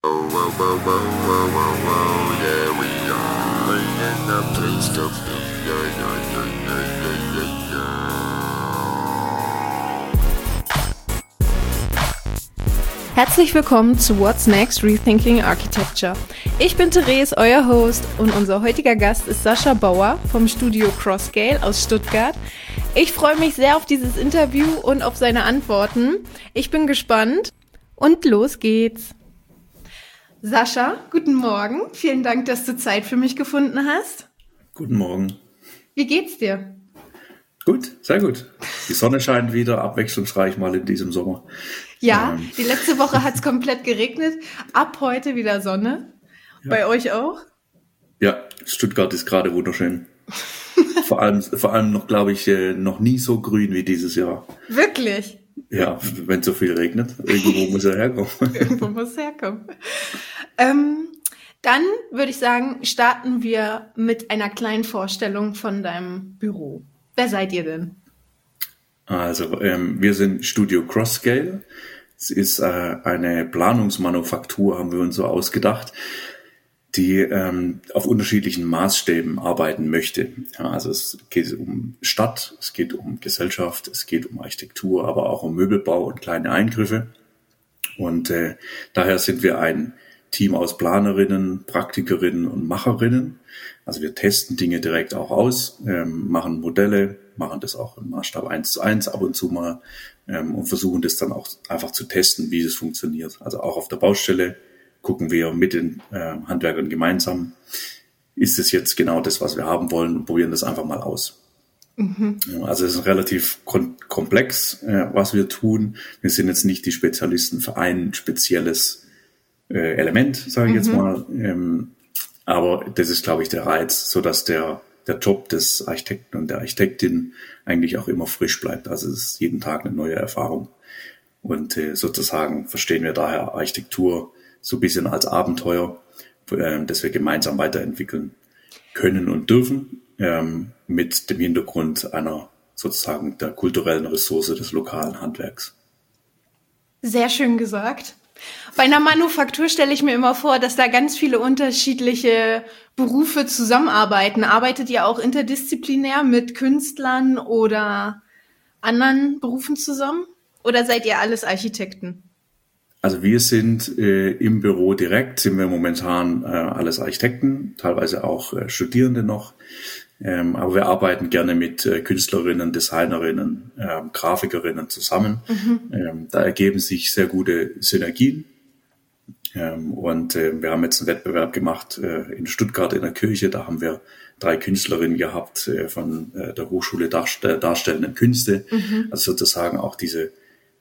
Whoa, whoa, whoa, whoa, whoa, whoa, whoa, yeah, we are in the place to be, yeah, yeah, yeah, yeah, yeah, yeah. Herzlich willkommen zu What's Next Rethinking Architecture. Ich bin Therese, euer Host, und unser heutiger Gast ist Sascha Bauer vom Studio Crosscale aus Stuttgart. Ich freue mich sehr auf dieses Interview und auf seine Antworten. Ich bin gespannt und los geht's. Sascha, guten Morgen. Vielen Dank, dass du Zeit für mich gefunden hast. Guten Morgen. Wie geht's dir? Gut, sehr gut. Die Sonne scheint wieder, abwechslungsreich mal in diesem Sommer. Ja, die letzte Woche hat's komplett geregnet. Ab heute wieder Sonne. Ja. Bei euch auch? Ja, Stuttgart ist gerade wunderschön. vor allem noch, glaube ich, noch nie so grün wie dieses Jahr. Wirklich? Ja, wenn so viel regnet. Irgendwo muss er herkommen. Irgendwo muss er herkommen. Dann würde ich sagen, starten wir mit einer kleinen Vorstellung von deinem Büro. Wer seid ihr denn? Also, wir sind Studio Crosscale. Es ist eine Planungsmanufaktur, haben wir uns so ausgedacht, die auf unterschiedlichen Maßstäben arbeiten möchte. Ja, also es geht um Stadt, es geht um Gesellschaft, es geht um Architektur, aber auch um Möbelbau und kleine Eingriffe. Und daher sind wir ein Team aus Planerinnen, Praktikerinnen und Macherinnen. Also wir testen Dinge direkt auch aus, machen Modelle, machen das auch im Maßstab 1:1 ab und zu mal und versuchen das dann auch einfach zu testen, wie das funktioniert. Also auch auf der Baustelle gucken wir mit den Handwerkern gemeinsam, ist es jetzt genau das, was wir haben wollen, und probieren das einfach mal aus. Mhm. Also es ist relativ komplex, was wir tun. Wir sind jetzt nicht die Spezialisten für ein spezielles Element, sage ich jetzt mal. Aber das ist, glaube ich, der Reiz, so dass der Job des Architekten und der Architektin eigentlich auch immer frisch bleibt. Also es ist jeden Tag eine neue Erfahrung. Und sozusagen verstehen wir daher Architektur so ein bisschen als Abenteuer, das wir gemeinsam weiterentwickeln können und dürfen, mit dem Hintergrund einer sozusagen der kulturellen Ressource des lokalen Handwerks. Sehr schön gesagt. Bei einer Manufaktur stelle ich mir immer vor, dass da ganz viele unterschiedliche Berufe zusammenarbeiten. Arbeitet ihr auch interdisziplinär mit Künstlern oder anderen Berufen zusammen? Oder seid ihr alles Architekten? Also wir sind im Büro direkt, sind wir momentan alles Architekten, teilweise auch Studierende noch. Aber wir arbeiten gerne mit Künstlerinnen, Designerinnen, Grafikerinnen zusammen. Mhm. Da ergeben sich sehr gute Synergien. Und wir haben jetzt einen Wettbewerb gemacht in Stuttgart in der Kirche. Da haben wir 3 Künstlerinnen gehabt von der Hochschule Darstellenden Künste. Mhm. Also sozusagen auch diese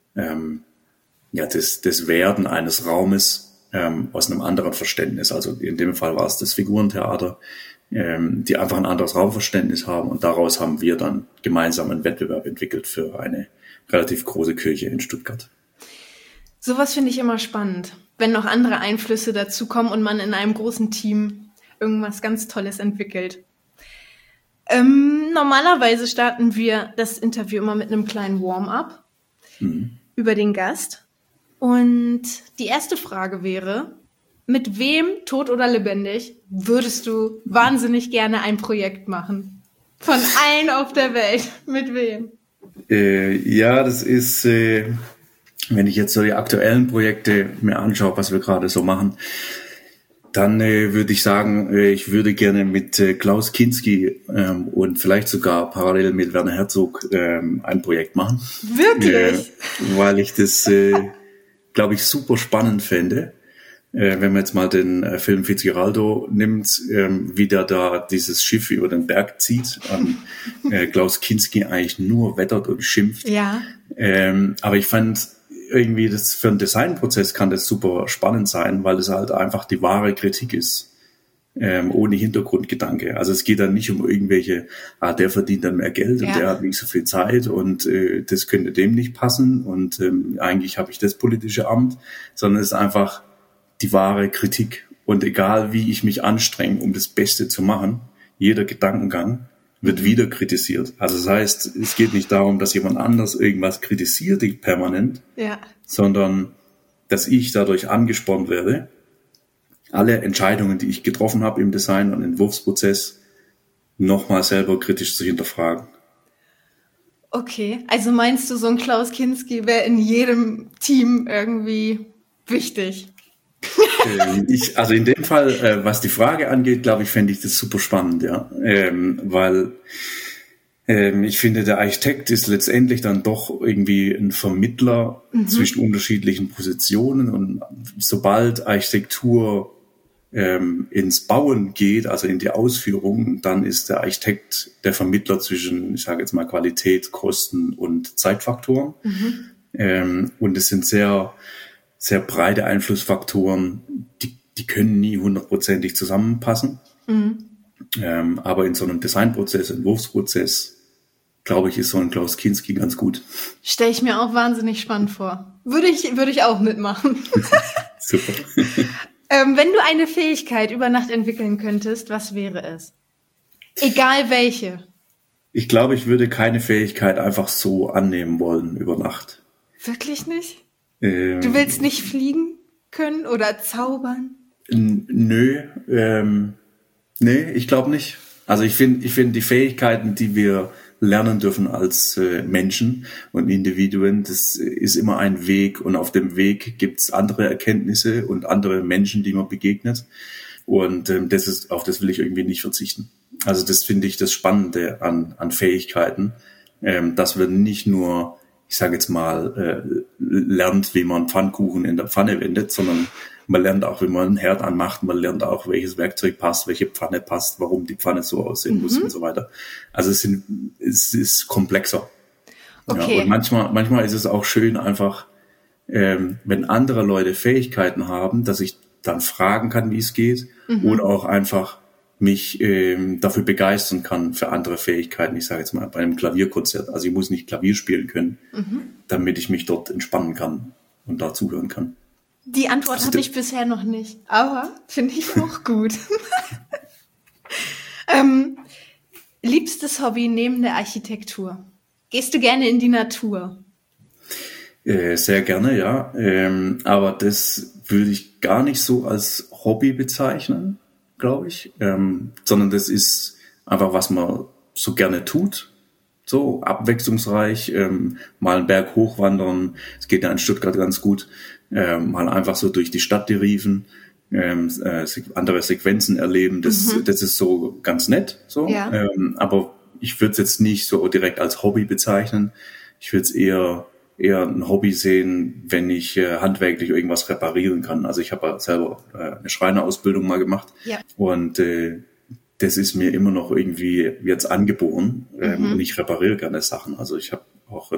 das Werden eines Raumes aus einem anderen Verständnis. Also in dem Fall war es das Figurentheater, die einfach ein anderes Raumverständnis haben, und daraus haben wir dann gemeinsam einen Wettbewerb entwickelt für eine relativ große Kirche in Stuttgart. Sowas finde ich immer spannend, wenn noch andere Einflüsse dazukommen und man in einem großen Team irgendwas ganz Tolles entwickelt. Normalerweise starten wir das Interview immer mit einem kleinen Warm-up über den Gast. Und die erste Frage wäre: Mit wem, tot oder lebendig, würdest du wahnsinnig gerne ein Projekt machen? Von allen auf der Welt. Mit wem? Ja, das ist, wenn ich jetzt so die aktuellen Projekte mir anschaue, was wir gerade so machen, dann würde ich sagen, ich würde gerne mit Klaus Kinski und vielleicht sogar parallel mit Werner Herzog ein Projekt machen. Wirklich? Weil ich das, glaube ich, super spannend fände. Wenn man jetzt mal den Film Fitzgeraldo nimmt, wie der da dieses Schiff über den Berg zieht, Klaus Kinski eigentlich nur wettert und schimpft. Ja. Aber ich fand irgendwie, das für einen Designprozess kann das super spannend sein, weil es halt einfach die wahre Kritik ist, ohne Hintergrundgedanke. Also es geht dann nicht um irgendwelche, der verdient dann mehr Geld und der hat nicht so viel Zeit und das könnte dem nicht passen und eigentlich habe ich das politische Amt, sondern es ist einfach die wahre Kritik. Und egal wie ich mich anstrenge, um das Beste zu machen, jeder Gedankengang wird wieder kritisiert. Also das heißt, es geht nicht darum, dass jemand anders irgendwas kritisiert permanent, sondern dass ich dadurch angespornt werde alle Entscheidungen, die ich getroffen habe im Design- und Entwurfsprozess, nochmal selber kritisch zu hinterfragen. Okay, also meinst du, so ein Klaus Kinski wäre in jedem Team irgendwie wichtig? Also in dem Fall, was die Frage angeht, glaube ich, fände ich das super spannend, ja. Weil ich finde, der Architekt ist letztendlich dann doch irgendwie ein Vermittler zwischen unterschiedlichen Positionen, und sobald Architektur ins Bauen geht, also in die Ausführung, dann ist der Architekt der Vermittler zwischen, ich sage jetzt mal, Qualität, Kosten und Zeitfaktoren. Und es sind sehr, sehr breite Einflussfaktoren, die können nie 100%ig zusammenpassen. Aber in so einem Designprozess, Entwurfsprozess, glaube ich, ist so ein Klaus Kinski ganz gut. Stelle ich mir auch wahnsinnig spannend vor. Würde ich auch mitmachen. Super. Wenn du eine Fähigkeit über Nacht entwickeln könntest, was wäre es? Egal welche. Ich glaube, ich würde keine Fähigkeit einfach so annehmen wollen über Nacht. Wirklich nicht? Du willst nicht fliegen können oder zaubern? Nö, nee, ich glaube nicht. Also ich finde die Fähigkeiten, die wir lernen dürfen als Menschen und Individuen, das ist immer ein Weg, und auf dem Weg gibt's andere Erkenntnisse und andere Menschen, die man begegnet, und auf das will ich irgendwie nicht verzichten. Also das finde ich das Spannende an Fähigkeiten, dass wir nicht nur, ich sage jetzt mal, lernt, wie man Pfannkuchen in der Pfanne wendet, sondern man lernt auch, wie man einen Herd anmacht, man lernt auch, welches Werkzeug passt, welche Pfanne passt, warum die Pfanne so aussehen muss und so weiter. Also es ist komplexer. Okay. Ja, und manchmal ist es auch schön einfach, wenn andere Leute Fähigkeiten haben, dass ich dann fragen kann, wie es geht, oder auch einfach mich dafür begeistern kann für andere Fähigkeiten. Ich sage jetzt mal bei einem Klavierkonzert. Also ich muss nicht Klavier spielen können, damit ich mich dort entspannen kann und da zuhören kann. Die Antwort habe ich bisher noch nicht, aber finde ich auch gut. Liebstes Hobby neben der Architektur? Gehst du gerne in die Natur? Sehr gerne, ja. Aber das würde ich gar nicht so als Hobby bezeichnen, glaube ich. Sondern das ist einfach, was man so gerne tut. So abwechslungsreich, mal einen Berg hochwandern. Es geht ja in Stuttgart ganz gut. Mal einfach so durch die Stadt deriven, andere Sequenzen erleben. Das ist so ganz nett. So. Ja. Aber ich würde es jetzt nicht so direkt als Hobby bezeichnen. Ich würde es eher ein Hobby sehen, wenn ich handwerklich irgendwas reparieren kann. Also ich habe ja selber eine Schreinerausbildung mal gemacht. Ja. Und das ist mir immer noch irgendwie jetzt angeboren. Und ich repariere gerne Sachen. Also ich habe auch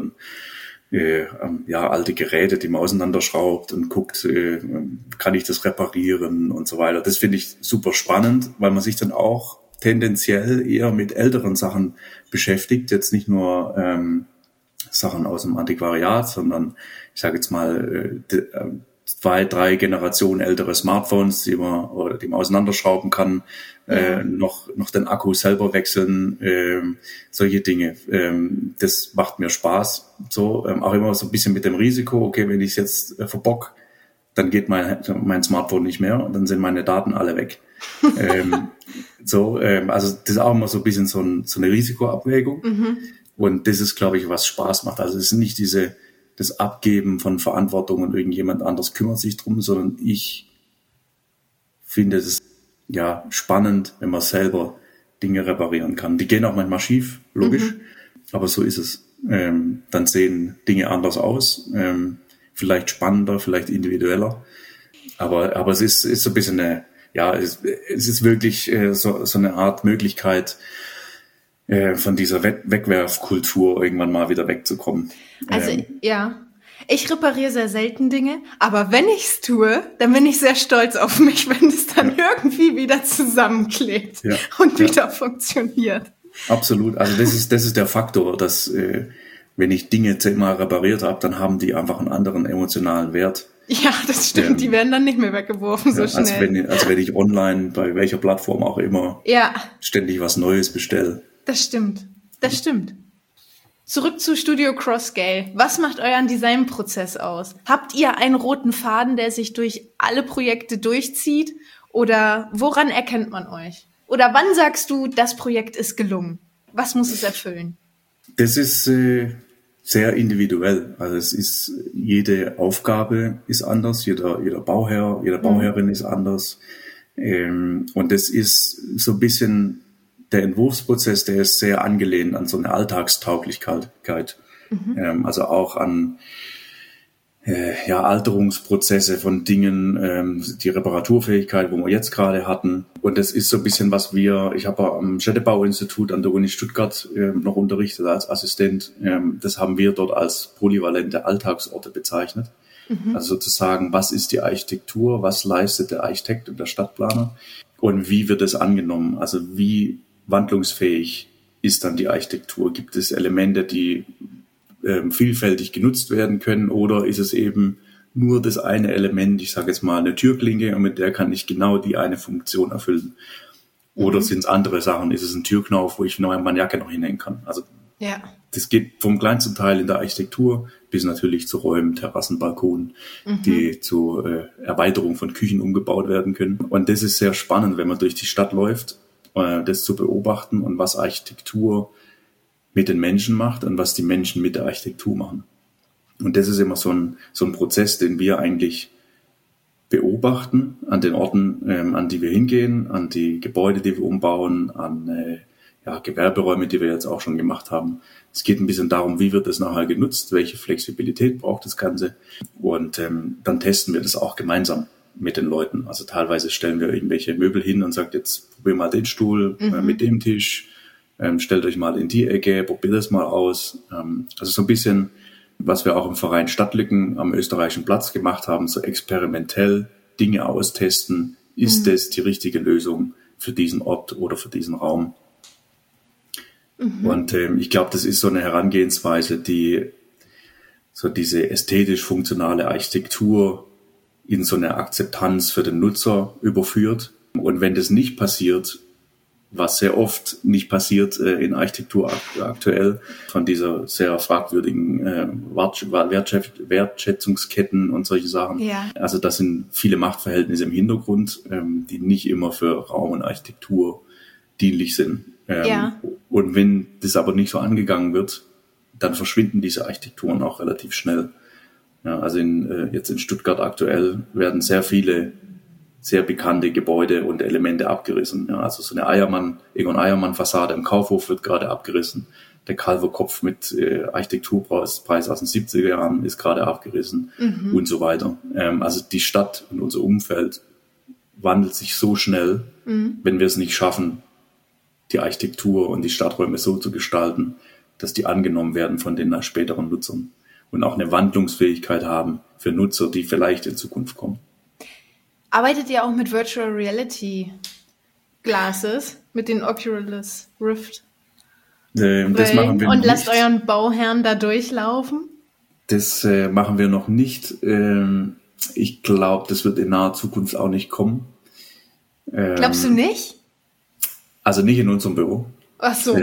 alte Geräte, die man auseinanderschraubt und guckt, kann ich das reparieren und so weiter. Das finde ich super spannend, weil man sich dann auch tendenziell eher mit älteren Sachen beschäftigt. Jetzt nicht nur Sachen aus dem Antiquariat, sondern ich sage jetzt mal 2, 3 Generationen ältere Smartphones, die man auseinanderschrauben kann, noch den Akku selber wechseln, solche Dinge. Das macht mir Spaß. So, auch immer so ein bisschen mit dem Risiko, okay, wenn ich es jetzt verbock, dann geht mein Smartphone nicht mehr und dann sind meine Daten alle weg. Also das ist auch immer so ein bisschen so eine Risikoabwägung. Und das ist, glaube ich, was Spaß macht. Also es ist nicht das Abgeben von Verantwortung und irgendjemand anders kümmert sich drum, sondern ich finde es ja spannend, wenn man selber Dinge reparieren kann. Die gehen auch manchmal schief, logisch, aber so ist es. Dann sehen Dinge anders aus, vielleicht spannender, vielleicht individueller, aber es ist so ein bisschen es ist wirklich so eine Art Möglichkeit, von dieser Wegwerfkultur irgendwann mal wieder wegzukommen. Also ich repariere sehr selten Dinge, aber wenn ich es tue, dann bin ich sehr stolz auf mich, wenn es dann irgendwie wieder zusammenklebt und wieder funktioniert. Absolut, also das ist der Faktor, dass wenn ich Dinge 10-mal repariert habe, dann haben die einfach einen anderen emotionalen Wert. Ja, das stimmt, die werden dann nicht mehr weggeworfen so schnell. Als wenn ich online, bei welcher Plattform auch immer, ständig was Neues bestelle. Das stimmt. Zurück zu Studio Crossscale. Was macht euren Designprozess aus? Habt ihr einen roten Faden, der sich durch alle Projekte durchzieht? Oder woran erkennt man euch? Oder wann sagst du, das Projekt ist gelungen? Was muss es erfüllen? Das ist sehr individuell. Also es ist, jede Aufgabe ist anders, jeder Bauherr, jede Bauherrin ist anders. Und das ist so ein bisschen der Entwurfsprozess, der ist sehr angelehnt an so eine Alltagstauglichkeit. Also auch an Alterungsprozesse von Dingen, die Reparaturfähigkeit, wo wir jetzt gerade hatten. Und das ist so ein bisschen, ich habe am Städtebauinstitut an der Uni Stuttgart noch unterrichtet als Assistent. Das haben wir dort als polyvalente Alltagsorte bezeichnet. Also sozusagen, was ist die Architektur, was leistet der Architekt und der Stadtplaner und wie wird es angenommen? Also wie wandlungsfähig ist dann die Architektur? Gibt es Elemente, die vielfältig genutzt werden können, oder ist es eben nur das eine Element, ich sage jetzt mal eine Türklinke, und mit der kann ich genau die eine Funktion erfüllen? Oder sind es andere Sachen? Ist es ein Türknauf, wo ich meine Jacke noch hinhängen kann? Also das geht vom kleinsten Teil in der Architektur bis natürlich zu Räumen, Terrassen, Balkonen, die zur Erweiterung von Küchen umgebaut werden können. Und das ist sehr spannend, wenn man durch die Stadt läuft, das zu beobachten und was Architektur mit den Menschen macht und was die Menschen mit der Architektur machen. Und das ist immer so ein Prozess, den wir eigentlich beobachten an den Orten, an die wir hingehen, an die Gebäude, die wir umbauen, an Gewerberäume, die wir jetzt auch schon gemacht haben. Es geht ein bisschen darum, wie wird das nachher genutzt, welche Flexibilität braucht das Ganze. Und dann testen wir das auch gemeinsam mit den Leuten. Also teilweise stellen wir irgendwelche Möbel hin und sagt, jetzt probier mal den Stuhl mit dem Tisch. Stellt euch mal in die Ecke, probiert das mal aus. Also so ein bisschen, was wir auch im Verein Stadtlücken am Österreichischen Platz gemacht haben, so experimentell Dinge austesten. Ist das die richtige Lösung für diesen Ort oder für diesen Raum? Und ich glaube, das ist so eine Herangehensweise, die so diese ästhetisch-funktionale Architektur in so eine Akzeptanz für den Nutzer überführt. Und wenn das nicht passiert, was sehr oft nicht passiert in Architektur aktuell, von dieser sehr fragwürdigen Wertschätzungsketten und solche Sachen. Ja. Also das sind viele Machtverhältnisse im Hintergrund, die nicht immer für Raum und Architektur dienlich sind. Und wenn das aber nicht so angegangen wird, dann verschwinden diese Architekturen auch relativ schnell. Ja, also jetzt in Stuttgart aktuell werden sehr viele sehr bekannte Gebäude und Elemente abgerissen. Ja, also so eine Egon Eiermann-Fassade im Kaufhof wird gerade abgerissen. Der Calvo-Kopf mit Architekturpreis aus den 70er Jahren ist gerade abgerissen und so weiter. Also die Stadt und unser Umfeld wandelt sich so schnell, wenn wir es nicht schaffen, die Architektur und die Stadträume so zu gestalten, dass die angenommen werden von den späteren Nutzern und auch eine Wandlungsfähigkeit haben für Nutzer, die vielleicht in Zukunft kommen. Arbeitet ihr auch mit Virtual Reality Glasses, mit den Oculus Rift? Das machen wir und nicht. Lasst euren Bauherrn da durchlaufen? Das machen wir noch nicht. Ich glaube, das wird in naher Zukunft auch nicht kommen. Glaubst du nicht? Also nicht in unserem Büro. Ach so.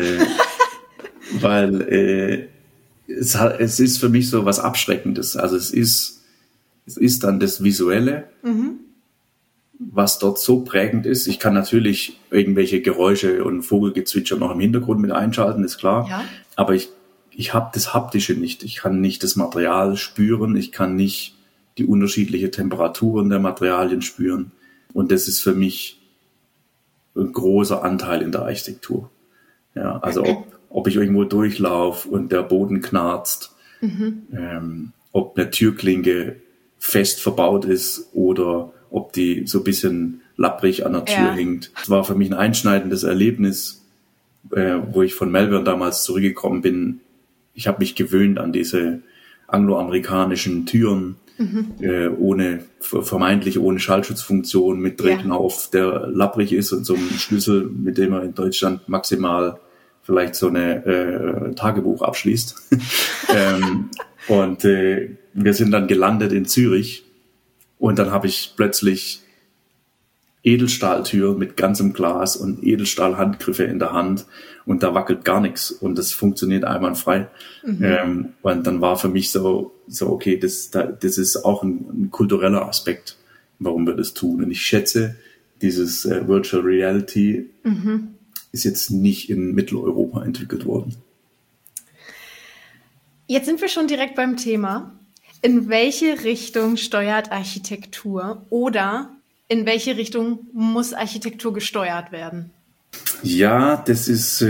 Weil es ist für mich so was Abschreckendes. Also es ist dann das Visuelle, was dort so prägend ist. Ich kann natürlich irgendwelche Geräusche und Vogelgezwitscher noch im Hintergrund mit einschalten, ist klar. Ja. Aber ich habe das Haptische nicht. Ich kann nicht das Material spüren. Ich kann nicht die unterschiedlichen Temperaturen der Materialien spüren. Und das ist für mich ein großer Anteil in der Architektur. Ja, also ob ich irgendwo durchlaufe und der Boden knarzt, ob eine Türklinke fest verbaut ist oder ob die so ein bisschen lapprig an der Tür hängt. Das war für mich ein einschneidendes Erlebnis, wo ich von Melbourne damals zurückgekommen bin. Ich habe mich gewöhnt an diese angloamerikanischen Türen, vermeintlich ohne Schallschutzfunktion, mit Drehknauf, der lapprig ist und so einem Schlüssel, mit dem man in Deutschland maximal vielleicht so eine Tagebuch abschließt. Und wir sind dann gelandet in Zürich und dann habe ich plötzlich Edelstahltür mit ganzem Glas und Edelstahlhandgriffe in der Hand und da wackelt gar nichts und das funktioniert einwandfrei. Und dann war für mich so okay, das ist auch ein kultureller Aspekt, warum wir das tun. Und ich schätze dieses Virtual Reality ist jetzt nicht in Mitteleuropa entwickelt worden. Jetzt sind wir schon direkt beim Thema. In welche Richtung steuert Architektur oder in welche Richtung muss Architektur gesteuert werden? Ja, das ist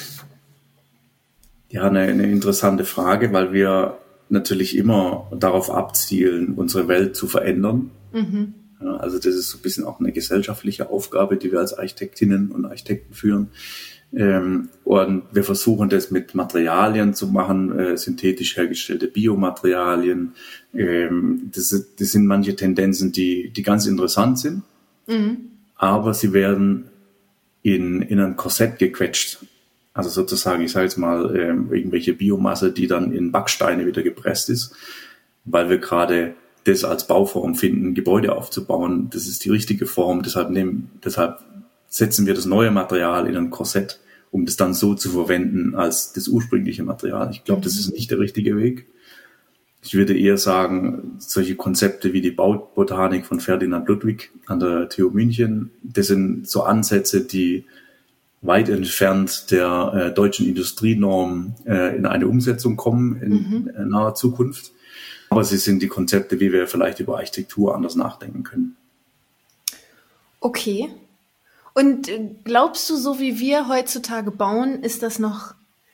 eine interessante Frage, weil wir natürlich immer darauf abzielen, unsere Welt zu verändern. Ja, also das ist so ein bisschen auch eine gesellschaftliche Aufgabe, die wir als Architektinnen und Architekten führen. Und wir versuchen das mit Materialien zu machen, synthetisch hergestellte Biomaterialien. Das sind manche Tendenzen, die ganz interessant sind, aber sie werden in ein Korsett gequetscht. Also sozusagen, ich sage jetzt mal, irgendwelche Biomasse, die dann in Backsteine wieder gepresst ist, weil wir gerade das als Bauform finden, Gebäude aufzubauen. Das ist die richtige Form, deshalb setzen wir das neue Material in ein Korsett, um das dann so zu verwenden als das ursprüngliche Material. Ich glaube, das ist nicht der richtige Weg. Ich würde eher sagen, solche Konzepte wie die Baubotanik von Ferdinand Ludwig an der TU München, das sind so Ansätze, die weit entfernt der deutschen Industrienorm in eine Umsetzung kommen in naher Zukunft. Aber sie sind die Konzepte, wie wir vielleicht über Architektur anders nachdenken können. Okay. Und glaubst du, so wie wir heutzutage bauen, ist das noch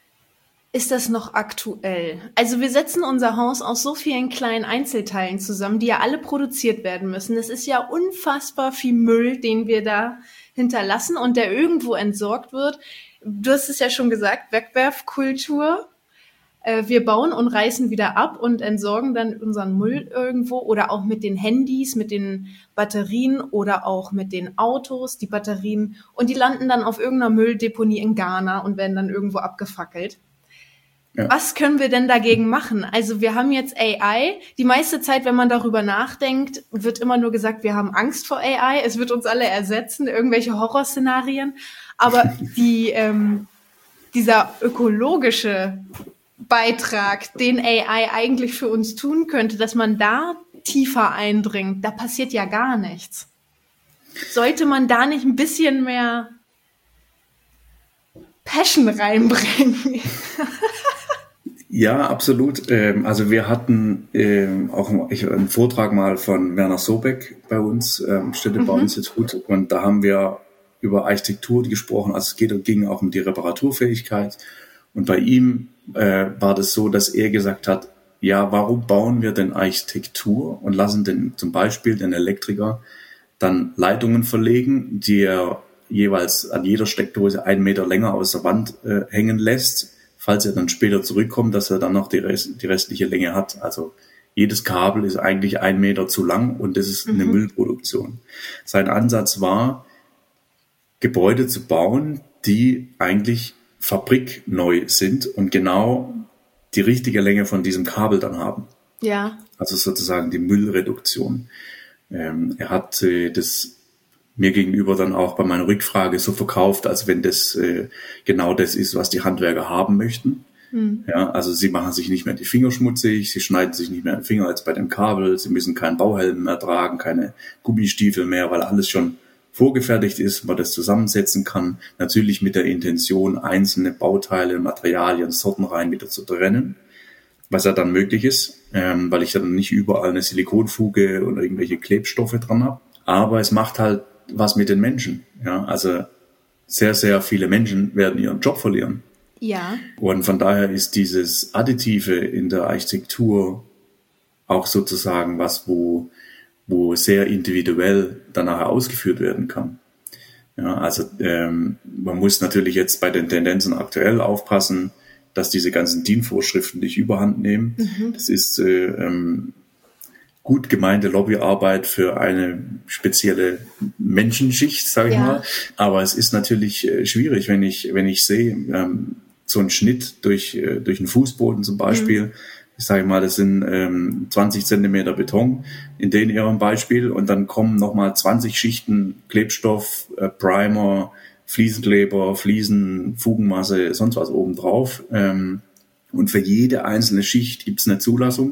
aktuell? Also wir setzen unser Haus aus so vielen kleinen Einzelteilen zusammen, die ja alle produziert werden müssen. Es ist ja unfassbar viel Müll, den wir da hinterlassen und der irgendwo entsorgt wird. Du hast es ja schon gesagt, Wegwerfkultur. Wir bauen und reißen wieder ab und entsorgen dann unseren Müll irgendwo oder auch mit den Handys, mit den Batterien oder auch mit den Autos, die Batterien, und die landen dann auf irgendeiner Mülldeponie in Ghana und werden dann irgendwo abgefackelt. Ja. Was können wir denn dagegen machen? Also wir haben jetzt AI. Die meiste Zeit, wenn man darüber nachdenkt, wird immer nur gesagt, wir haben Angst vor AI. Es wird uns alle ersetzen, irgendwelche Horrorszenarien. Aber dieser ökologische Beitrag, den AI eigentlich für uns tun könnte, dass man da tiefer eindringt, da passiert ja gar nichts. Sollte man da nicht ein bisschen mehr Passion reinbringen? Ja, absolut. Also wir hatten auch einen Vortrag mal von Werner Sobeck bei uns, Städtebauinstitut, und da haben wir über Architektur gesprochen. Also es ging auch um die Reparaturfähigkeit. Und bei ihm war das so, dass er gesagt hat, ja, warum bauen wir denn Architektur und lassen den zum Beispiel den Elektriker dann Leitungen verlegen, die er jeweils an jeder Steckdose 1 Meter länger aus der Wand hängen lässt, falls er dann später zurückkommt, dass er dann noch die restliche Länge hat. Also jedes Kabel ist eigentlich 1 Meter zu lang und das ist eine Müllproduktion. Sein Ansatz war, Gebäude zu bauen, die eigentlich fabrikneu sind und genau die richtige Länge von diesem Kabel dann haben. Ja. Also sozusagen die Müllreduktion. Er hat das mir gegenüber dann auch bei meiner Rückfrage so verkauft, als wenn das genau das ist, was die Handwerker haben möchten. Ja, also sie machen sich nicht mehr die Finger schmutzig, sie schneiden sich nicht mehr den Finger als bei dem Kabel, sie müssen keinen Bauhelm mehr tragen, keine Gummistiefel mehr, weil alles schon vorgefertigt ist, man das zusammensetzen kann, natürlich mit der Intention, einzelne Bauteile, Materialien, Sortenreihen wieder zu trennen, was ja dann möglich ist, weil ich dann nicht überall eine Silikonfuge oder irgendwelche Klebstoffe dran habe. Aber es macht halt was mit den Menschen. Ja, also sehr, sehr viele Menschen werden ihren Job verlieren. Ja. Und von daher ist dieses Additive in der Architektur auch sozusagen was, wo sehr individuell dann nachher ausgeführt werden kann. Ja, also man muss natürlich jetzt bei den Tendenzen aktuell aufpassen, dass diese ganzen DIN-Vorschriften nicht überhand nehmen. Das ist gut gemeinte Lobbyarbeit für eine spezielle Menschenschicht, sage ich mal. Aber es ist natürlich schwierig, wenn ich sehe, so einen Schnitt durch einen Fußboden zum Beispiel. Ich sage mal, das sind 20 Zentimeter Beton in ihrem Beispiel und dann kommen nochmal 20 Schichten Klebstoff, Primer, Fliesenkleber, Fliesen, Fugenmasse, sonst was oben drauf. Und für jede einzelne Schicht gibt es eine Zulassung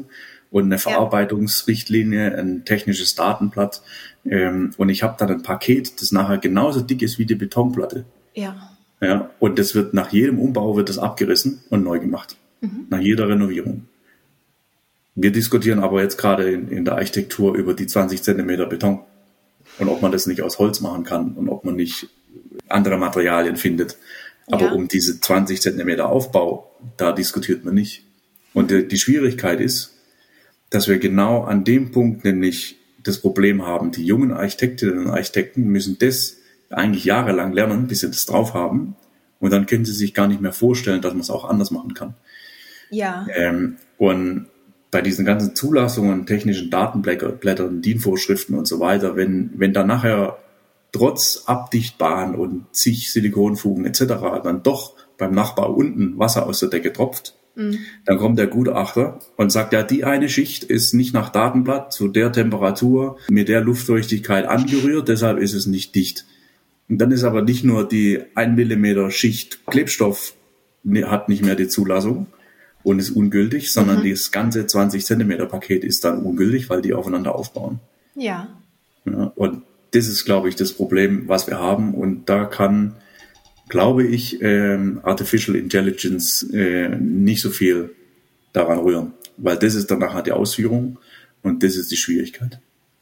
und eine Verarbeitungsrichtlinie, ein technisches Datenblatt. Und ich habe dann ein Paket, das nachher genauso dick ist wie die Betonplatte. Ja. Ja, und das wird nach jedem Umbau wird das abgerissen und neu gemacht. Nach jeder Renovierung. Wir diskutieren aber jetzt gerade in der Architektur über die 20 Zentimeter Beton und ob man das nicht aus Holz machen kann und ob man nicht andere Materialien findet. Aber um diese 20 Zentimeter Aufbau, da diskutiert man nicht. Und die Schwierigkeit ist, dass wir genau an dem Punkt nämlich das Problem haben, die jungen Architektinnen und Architekten müssen das eigentlich jahrelang lernen, bis sie das drauf haben. Und dann können sie sich gar nicht mehr vorstellen, dass man es auch anders machen kann. Ja. Und bei diesen ganzen Zulassungen, technischen Datenblättern, DIN-Vorschriften und so weiter, wenn da nachher trotz Abdichtbahn und zig Silikonfugen etc. dann doch beim Nachbar unten Wasser aus der Decke tropft, dann kommt der Gutachter und sagt, ja, die eine Schicht ist nicht nach Datenblatt zu der Temperatur mit der Luftfeuchtigkeit angerührt, deshalb ist es nicht dicht. Und dann ist aber nicht nur die 1 Millimeter Schicht Klebstoff hat nicht mehr die Zulassung und ist ungültig, sondern das ganze 20 Zentimeter Paket ist dann ungültig, weil die aufeinander aufbauen. Ja. Und das ist, glaube ich, das Problem, was wir haben. Und da kann, glaube ich, Artificial Intelligence nicht so viel daran rühren, weil das ist dann nachher die Ausführung und das ist die Schwierigkeit.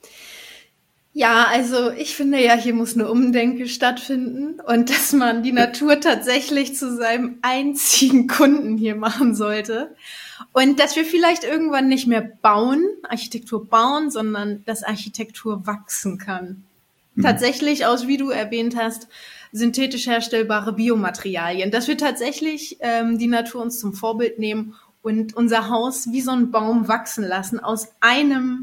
Ja, also ich finde ja, hier muss eine Umdenke stattfinden und dass man die Natur tatsächlich zu seinem einzigen Kunden hier machen sollte und dass wir vielleicht irgendwann nicht mehr Architektur bauen, sondern dass Architektur wachsen kann. Tatsächlich aus, wie du erwähnt hast, synthetisch herstellbare Biomaterialien, dass wir tatsächlich die Natur uns zum Vorbild nehmen und unser Haus wie so ein Baum wachsen lassen aus einem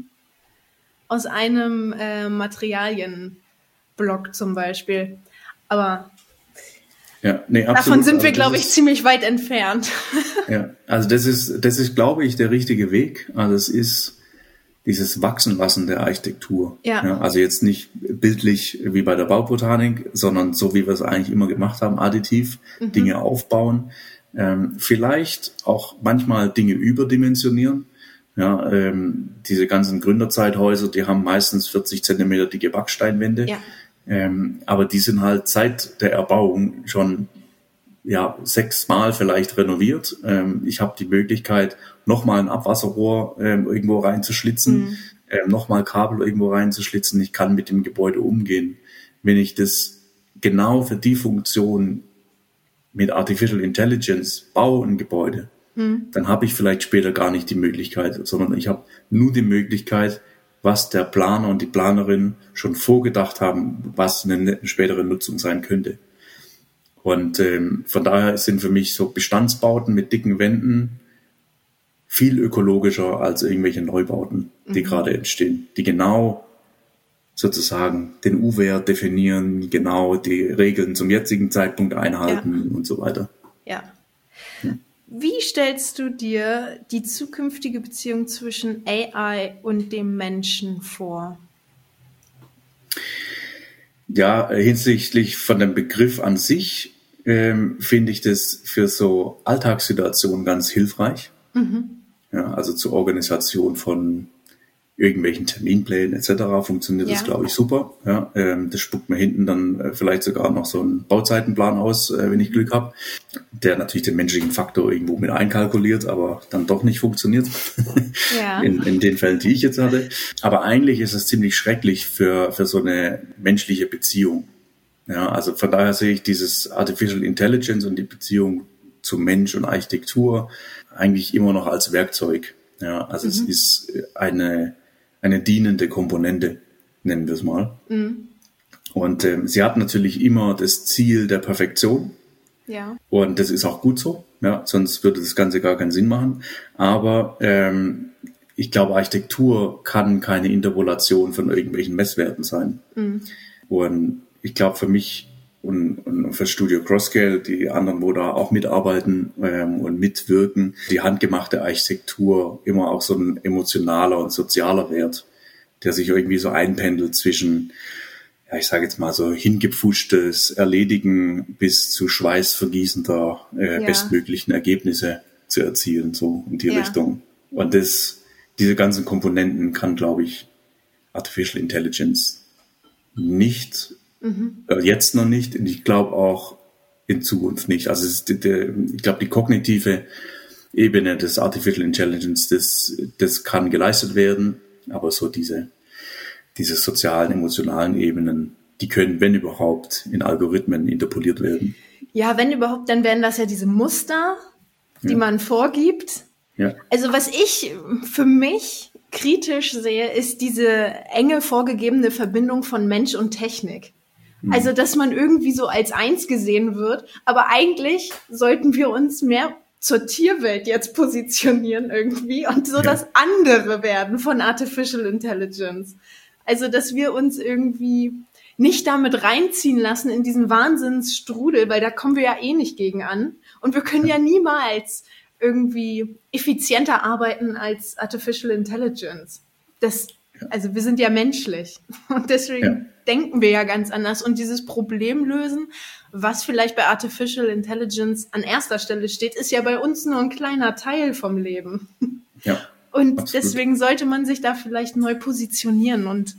Materialienblock zum Beispiel. Aber ja, nee, absolut. Davon sind wir, glaube ich, ziemlich weit entfernt. Ja, also das ist, glaube ich, der richtige Weg. Also es ist dieses Wachsenlassen der Architektur. Ja, also jetzt nicht bildlich wie bei der Baubotanik, sondern so, wie wir es eigentlich immer gemacht haben, additiv, Dinge aufbauen. Vielleicht auch manchmal Dinge überdimensionieren. Ja, diese ganzen Gründerzeithäuser, die haben meistens 40 Zentimeter dicke Backsteinwände. Ja. Aber die sind halt seit der Erbauung schon 6-mal vielleicht renoviert. Ich habe die Möglichkeit, nochmal ein Abwasserrohr irgendwo reinzuschlitzen, nochmal Kabel irgendwo reinzuschlitzen. Ich kann mit dem Gebäude umgehen. Wenn ich das genau für die Funktion mit Artificial Intelligence baue, ein Gebäude, dann habe ich vielleicht später gar nicht die Möglichkeit, sondern ich habe nur die Möglichkeit, was der Planer und die Planerin schon vorgedacht haben, was eine spätere Nutzung sein könnte. Und von daher sind für mich so Bestandsbauten mit dicken Wänden viel ökologischer als irgendwelche Neubauten, die gerade entstehen, die genau sozusagen den U-Wert definieren, genau die Regeln zum jetzigen Zeitpunkt einhalten und so weiter. Ja. Wie stellst du dir die zukünftige Beziehung zwischen AI und dem Menschen vor? Ja, hinsichtlich von dem Begriff an sich finde ich das für so Alltagssituationen ganz hilfreich. Ja, also zur Organisation von irgendwelchen Terminplänen etc. funktioniert das, glaube ich, super. Ja, das spuckt mir hinten dann vielleicht sogar noch so einen Bauzeitenplan aus, wenn ich Glück habe, der natürlich den menschlichen Faktor irgendwo mit einkalkuliert, aber dann doch nicht funktioniert. Ja. In den Fällen, die ich jetzt hatte. Aber eigentlich ist es ziemlich schrecklich für so eine menschliche Beziehung. Ja, also von daher sehe ich dieses Artificial Intelligence und die Beziehung zu Mensch und Architektur eigentlich immer noch als Werkzeug. Ja, also es ist eine dienende Komponente, nennen wir es mal. Und sie hat natürlich immer das Ziel der Perfektion. Ja. Und das ist auch gut so. Ja, sonst würde das Ganze gar keinen Sinn machen. Aber ich glaube, Architektur kann keine Interpolation von irgendwelchen Messwerten sein. Und ich glaube, für mich und für Studio Crossscale, die anderen, wo da auch mitarbeiten und mitwirken, die handgemachte Architektur immer auch so ein emotionaler und sozialer Wert, der sich irgendwie so einpendelt zwischen, ja, ich sage jetzt mal so hingepfuschtes Erledigen bis zu schweißvergießender bestmöglichen Ergebnisse zu erzielen, so in die Richtung. Und das diese ganzen Komponenten kann, glaube ich, Artificial Intelligence nicht, jetzt noch nicht, und ich glaube auch in Zukunft nicht. Also ich glaube, die kognitive Ebene des Artificial Intelligence, das kann geleistet werden, aber so diese sozialen, emotionalen Ebenen, die können, wenn überhaupt, in Algorithmen interpoliert werden. Ja, wenn überhaupt, dann wären das ja diese Muster, die man vorgibt. Ja. Also was ich für mich kritisch sehe, ist diese enge vorgegebene Verbindung von Mensch und Technik. Also, dass man irgendwie so als eins gesehen wird, aber eigentlich sollten wir uns mehr zur Tierwelt jetzt positionieren irgendwie und so das andere werden von Artificial Intelligence. Also, dass wir uns irgendwie nicht damit reinziehen lassen in diesen Wahnsinnsstrudel, weil da kommen wir ja eh nicht gegen an. Und wir können ja niemals irgendwie effizienter arbeiten als Artificial Intelligence. Also wir sind ja menschlich und deswegen denken wir ja ganz anders. Und dieses Problem lösen, was vielleicht bei Artificial Intelligence an erster Stelle steht, ist ja bei uns nur ein kleiner Teil vom Leben. Ja, und absolut. Deswegen sollte man sich da vielleicht neu positionieren und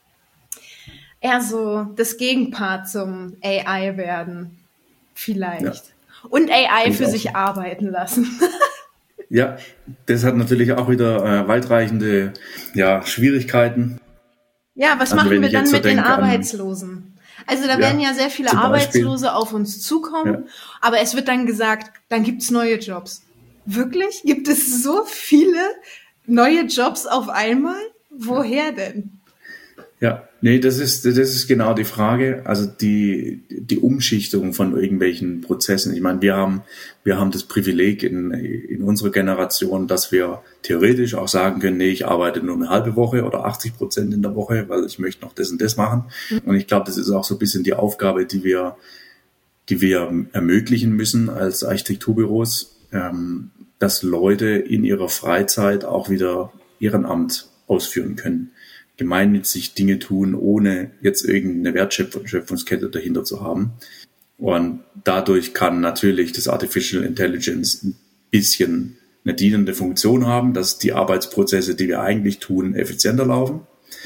eher so das Gegenpart zum AI werden. Vielleicht. Ja. Und AI für sich arbeiten lassen. Ja, das hat natürlich auch wieder weitreichende Schwierigkeiten. Ja, was machen wir dann mit den Arbeitslosen? Also da werden ja sehr viele Arbeitslose auf uns zukommen, aber es wird dann gesagt, dann gibt's neue Jobs. Wirklich? Gibt es so viele neue Jobs auf einmal? Woher denn? Ja, nee, das ist genau die Frage. Also die Umschichtung von irgendwelchen Prozessen. Ich meine, wir haben das Privileg in unserer Generation, dass wir theoretisch auch sagen können, nee, ich arbeite nur eine halbe Woche oder 80% in der Woche, weil ich möchte noch das und das machen. Und ich glaube, das ist auch so ein bisschen die Aufgabe, die wir ermöglichen müssen als Architekturbüros, dass Leute in ihrer Freizeit auch wieder Ehrenamt ausführen können. Gemeinnützig Dinge tun, ohne jetzt irgendeine Wertschöpfungskette dahinter zu haben. Und dadurch kann natürlich das Artificial Intelligence ein bisschen eine dienende Funktion haben, dass die Arbeitsprozesse, die wir eigentlich tun, effizienter laufen.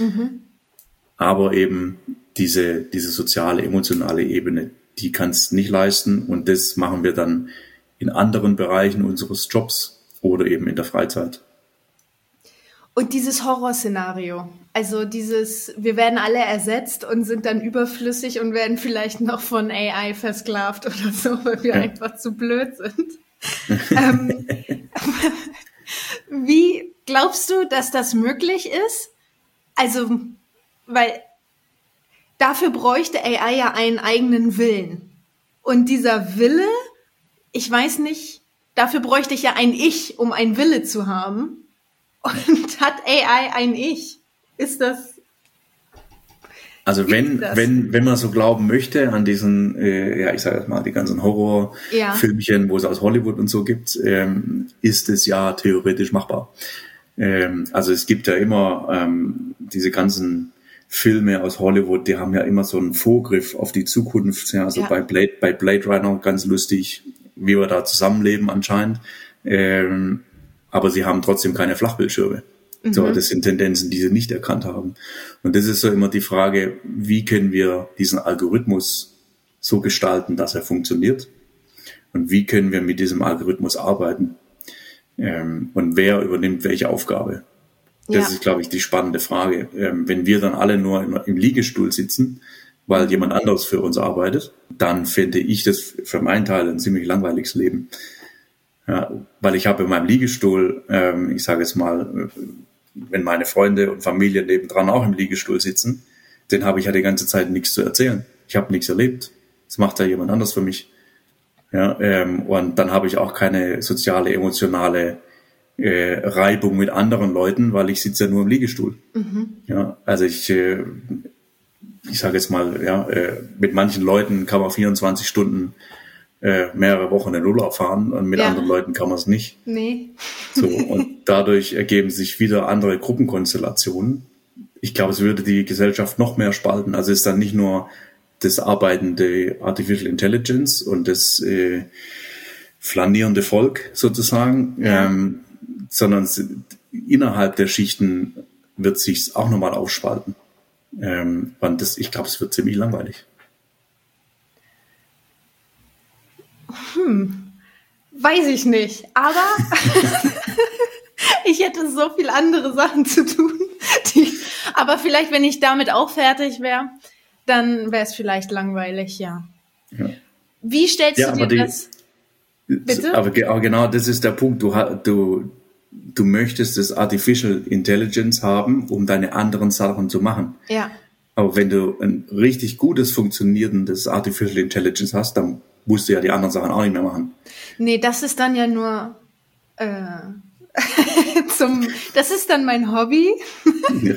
Aber eben diese soziale, emotionale Ebene, die kann es nicht leisten. Und das machen wir dann in anderen Bereichen unseres Jobs oder eben in der Freizeit. Und dieses Horrorszenario, also wir werden alle ersetzt und sind dann überflüssig und werden vielleicht noch von AI versklavt oder so, weil wir einfach zu blöd sind. Wie glaubst du, dass das möglich ist? Also, weil dafür bräuchte AI ja einen eigenen Willen. Und dieser Wille, ich weiß nicht, dafür bräuchte ich ja ein Ich, um einen Wille zu haben. Und hat AI ein Ich? Ist das? Also wenn man so glauben möchte an diesen, ich sage jetzt mal, die ganzen Horrorfilmchen, wo es aus Hollywood und so gibt, ist es ja theoretisch machbar. Also es gibt ja immer diese ganzen Filme aus Hollywood, die haben ja immer so einen Vorgriff auf die Zukunft. Ja, also bei Blade Runner ganz lustig, wie wir da zusammenleben anscheinend. Aber sie haben trotzdem keine Flachbildschirme. So, das sind Tendenzen, die sie nicht erkannt haben. Und das ist so immer die Frage, wie können wir diesen Algorithmus so gestalten, dass er funktioniert? Und wie können wir mit diesem Algorithmus arbeiten? Und wer übernimmt welche Aufgabe? Das ist, glaube ich, die spannende Frage. Wenn wir dann alle nur im Liegestuhl sitzen, weil jemand anderes für uns arbeitet, dann fände ich das für meinen Teil ein ziemlich langweiliges Leben. Ja, weil ich habe in meinem Liegestuhl, ich sage jetzt mal, wenn meine Freunde und Familie nebendran auch im Liegestuhl sitzen, dann habe ich ja die ganze Zeit nichts zu erzählen. Ich habe nichts erlebt. Das macht ja jemand anders für mich. Ja, und dann habe ich auch keine soziale, emotionale Reibung mit anderen Leuten, weil ich sitze ja nur im Liegestuhl. Ja, also ich sage jetzt mal, mit manchen Leuten kann man 24 Stunden mehrere Wochen in Urlaub fahren und mit anderen Leuten kann man es nicht. Nee. So, und dadurch ergeben sich wieder andere Gruppenkonstellationen. Ich glaube, es würde die Gesellschaft noch mehr spalten. Also es ist dann nicht nur das arbeitende Artificial Intelligence und das flanierende Volk sozusagen, sondern innerhalb der Schichten wird sich's auch nochmal aufspalten. Ich glaube, es wird ziemlich langweilig. Weiß ich nicht, aber ich hätte so viel andere Sachen zu tun. Aber vielleicht, wenn ich damit auch fertig wäre, dann wäre es vielleicht langweilig, ja. Wie stellst du dir das? Bitte? Aber genau das ist der Punkt. Du möchtest das Artificial Intelligence haben, um deine anderen Sachen zu machen. Ja. Aber wenn du ein richtig gutes, funktionierendes Artificial Intelligence hast, dann musst du ja die anderen Sachen auch nicht mehr machen. Nee, das ist dann ja nur das ist dann mein Hobby. Ja.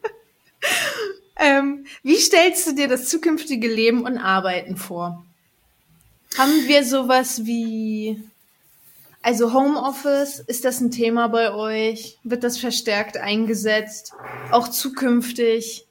Wie stellst du dir das zukünftige Leben und Arbeiten vor? Haben wir sowas wie, also Homeoffice, ist das ein Thema bei euch? Wird das verstärkt eingesetzt? Auch zukünftig?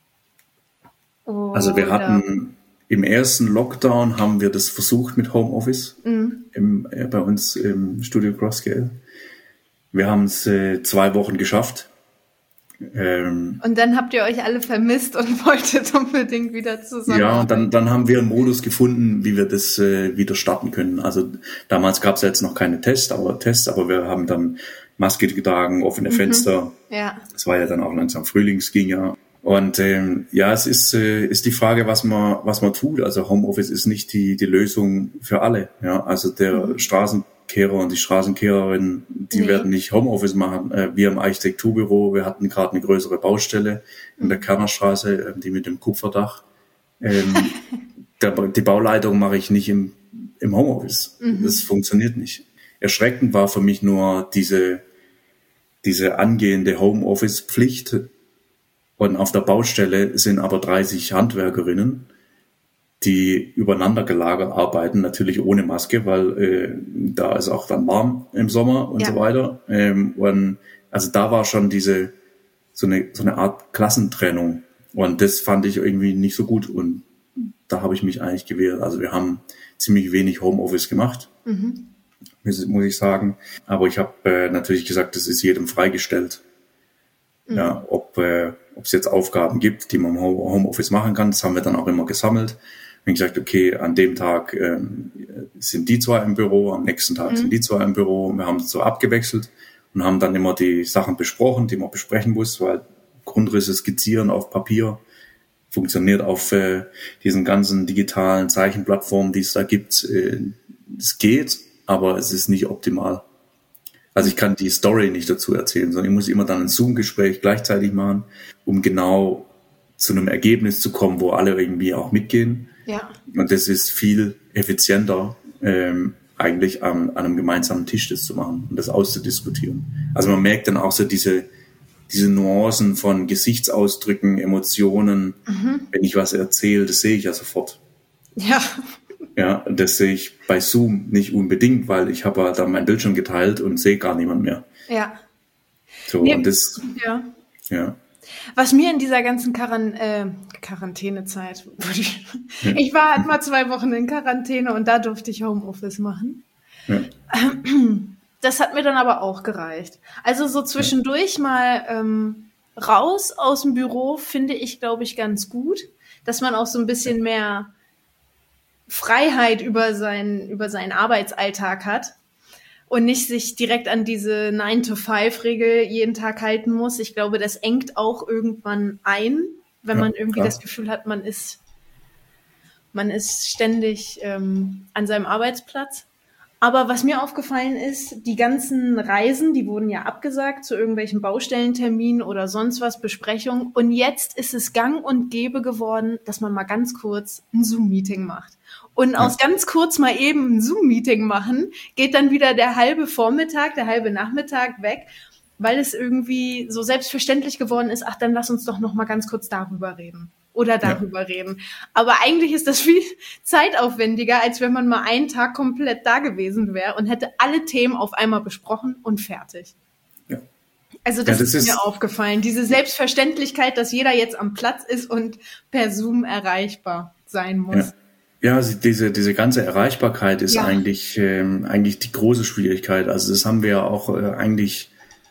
Also wir hatten im ersten Lockdown haben wir das versucht mit Homeoffice bei uns im Studio Crosscale. Wir haben es 2 Wochen geschafft. Und dann habt ihr euch alle vermisst und wolltet unbedingt wieder zusammen. Ja, und dann haben wir einen Modus gefunden, wie wir das wieder starten können. Also damals gab es ja jetzt noch keine Tests, aber wir haben dann Maske getragen, offene Fenster. Ja. Es war ja dann auch langsam Frühling, es ging ja. Und es ist die Frage, was man tut. Also Homeoffice ist nicht die Lösung für alle. Ja, also der Straßenkehrer und die Straßenkehrerin, die werden nicht Homeoffice machen. Wir im Architekturbüro, wir hatten gerade eine größere Baustelle in der Kernerstraße, die mit dem Kupferdach. Die Bauleitung mache ich nicht im Homeoffice. Das funktioniert nicht. Erschreckend war für mich nur diese angehende Homeoffice-Pflicht. Und auf der Baustelle sind aber 30 Handwerkerinnen, die übereinander gelagert arbeiten, natürlich ohne Maske, weil da ist auch dann warm im Sommer und so weiter. Und also da war schon so eine Art Klassentrennung. Und das fand ich irgendwie nicht so gut. Und da habe ich mich eigentlich gewehrt. Also wir haben ziemlich wenig Homeoffice gemacht, muss ich sagen. Aber ich habe natürlich gesagt, das ist jedem freigestellt. Ja, ob es jetzt Aufgaben gibt, die man im Homeoffice machen kann, das haben wir dann auch immer gesammelt. Wir haben gesagt, okay, an dem Tag sind die 2 im Büro, am nächsten Tag sind die 2 im Büro. Wir haben es so abgewechselt und haben dann immer die Sachen besprochen, die man besprechen muss, weil Grundrisse skizzieren auf Papier funktioniert auf diesen ganzen digitalen Zeichenplattformen, die es da gibt. Es geht, aber es ist nicht optimal. Also ich kann die Story nicht dazu erzählen, sondern ich muss immer dann ein Zoom-Gespräch gleichzeitig machen, um genau zu einem Ergebnis zu kommen, wo alle irgendwie auch mitgehen. Ja. Und das ist viel effizienter, eigentlich an einem gemeinsamen Tisch das zu machen und das auszudiskutieren. Also man merkt dann auch so diese Nuancen von Gesichtsausdrücken, Emotionen. Wenn ich was erzähle, das sehe ich ja sofort. Ja. Ja, das sehe ich bei Zoom nicht unbedingt, weil ich habe dann mein Bildschirm geteilt und sehe gar niemand mehr. Ja. So, nee, und das, ja. Was mir in dieser ganzen Quarantänezeit, ich war halt mal 2 Wochen in Quarantäne und da durfte ich Homeoffice machen. Ja. Das hat mir dann aber auch gereicht. Also so zwischendurch mal raus aus dem Büro finde ich, glaube ich, ganz gut, dass man auch so ein bisschen mehr Freiheit über seinen Arbeitsalltag hat und nicht sich direkt an diese 9-to-5-Regel jeden Tag halten muss. Ich glaube, das engt auch irgendwann ein, wenn man irgendwie das Gefühl hat, man ist ständig an seinem Arbeitsplatz. Aber was mir aufgefallen ist, die ganzen Reisen, die wurden ja abgesagt zu irgendwelchen Baustellenterminen oder sonst was, Besprechungen. Und jetzt ist es gang und gäbe geworden, dass man mal ganz kurz ein Zoom-Meeting macht. Und aus ganz kurz mal eben ein Zoom-Meeting machen, geht dann wieder der halbe Vormittag, der halbe Nachmittag weg, weil es irgendwie so selbstverständlich geworden ist, ach, dann lass uns doch noch mal ganz kurz darüber reden. Oder darüber reden. Aber eigentlich ist das viel zeitaufwendiger, als wenn man mal einen Tag komplett da gewesen wäre und hätte alle Themen auf einmal besprochen und fertig. Ja. Also das ist mir aufgefallen. Diese Selbstverständlichkeit, dass jeder jetzt am Platz ist und per Zoom erreichbar sein muss. Ja, diese ganze Erreichbarkeit ist eigentlich die große Schwierigkeit. Also das haben wir ja auch eigentlich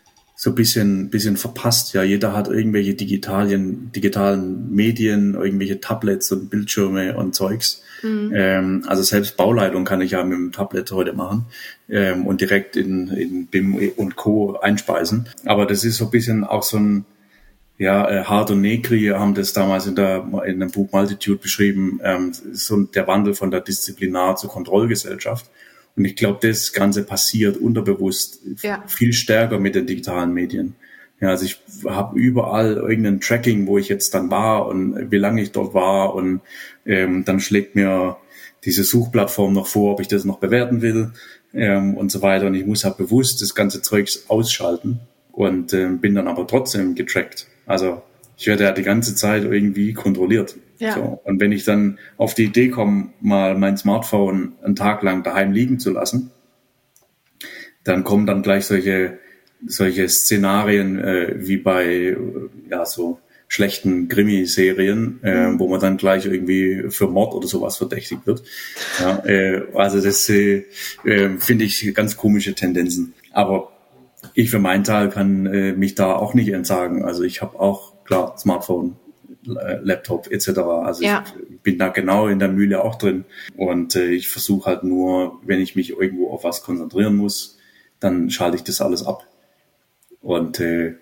so ein bisschen verpasst. Ja, jeder hat irgendwelche digitalen Medien, irgendwelche Tablets und Bildschirme und Zeugs. Also selbst Bauleitung kann ich ja mit dem Tablet heute machen und direkt in BIM und Co. einspeisen. Aber das ist so ein bisschen auch so ein, ja, Hart und Negri haben das damals in einem Buch Multitude beschrieben, so der Wandel von der Disziplinar- zur Kontrollgesellschaft. Und ich glaube, das Ganze passiert unterbewusst viel stärker mit den digitalen Medien. Ja, also ich habe überall irgendein Tracking, wo ich jetzt dann war und wie lange ich dort war und dann schlägt mir diese Suchplattform noch vor, ob ich das noch bewerten will und so weiter. Und ich muss halt bewusst das ganze Zeugs ausschalten und bin dann aber trotzdem getrackt. Also ich werde ja die ganze Zeit irgendwie kontrolliert. Ja. So. Und wenn ich dann auf die Idee komme, mal mein Smartphone einen Tag lang daheim liegen zu lassen, dann kommen dann gleich solche Szenarien wie bei so schlechten Krimiserien, wo man dann gleich irgendwie für Mord oder sowas verdächtigt wird. Ja, also das finde ich ganz komische Tendenzen. Aber ich für meinen Teil kann mich da auch nicht entsagen. Also ich habe auch, klar, Smartphone, Laptop etc. Also ich bin da genau in der Mühle auch drin. Und ich versuche halt nur, wenn ich mich irgendwo auf was konzentrieren muss, dann schalte ich das alles ab. Und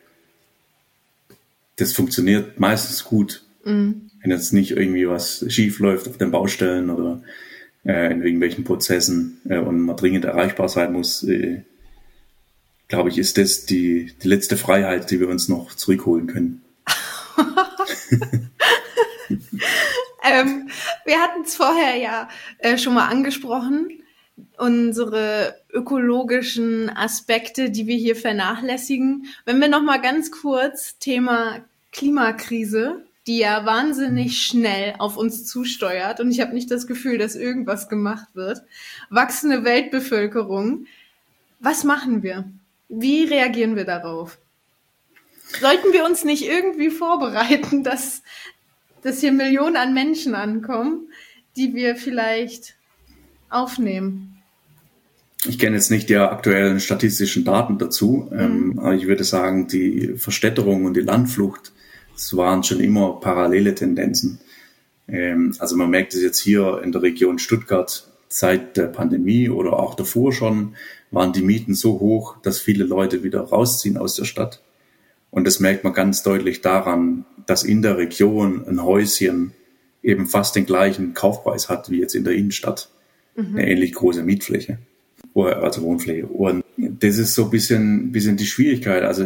das funktioniert meistens gut. Wenn jetzt nicht irgendwie was schief läuft auf den Baustellen oder in irgendwelchen Prozessen und man dringend erreichbar sein muss, glaube ich, ist das die letzte Freiheit, die wir uns noch zurückholen können. Wir hatten es vorher ja schon mal angesprochen, unsere ökologischen Aspekte, die wir hier vernachlässigen. Wenn wir noch mal ganz kurz Thema Klimakrise, die ja wahnsinnig schnell auf uns zusteuert und ich habe nicht das Gefühl, dass irgendwas gemacht wird. Wachsende Weltbevölkerung. Was machen wir? Wie reagieren wir darauf? Sollten wir uns nicht irgendwie vorbereiten, dass hier Millionen an Menschen ankommen, die wir vielleicht aufnehmen? Ich kenne jetzt nicht die aktuellen statistischen Daten dazu, aber ich würde sagen, die Verstädterung und die Landflucht, das waren schon immer parallele Tendenzen. Also man merkt es jetzt hier in der Region Stuttgart seit der Pandemie oder auch davor schon, waren die Mieten so hoch, dass viele Leute wieder rausziehen aus der Stadt. Und das merkt man ganz deutlich daran, dass in der Region ein Häuschen eben fast den gleichen Kaufpreis hat wie jetzt in der Innenstadt. Eine ähnlich große Mietfläche, also Wohnfläche. Und das ist so ein bisschen die Schwierigkeit. Also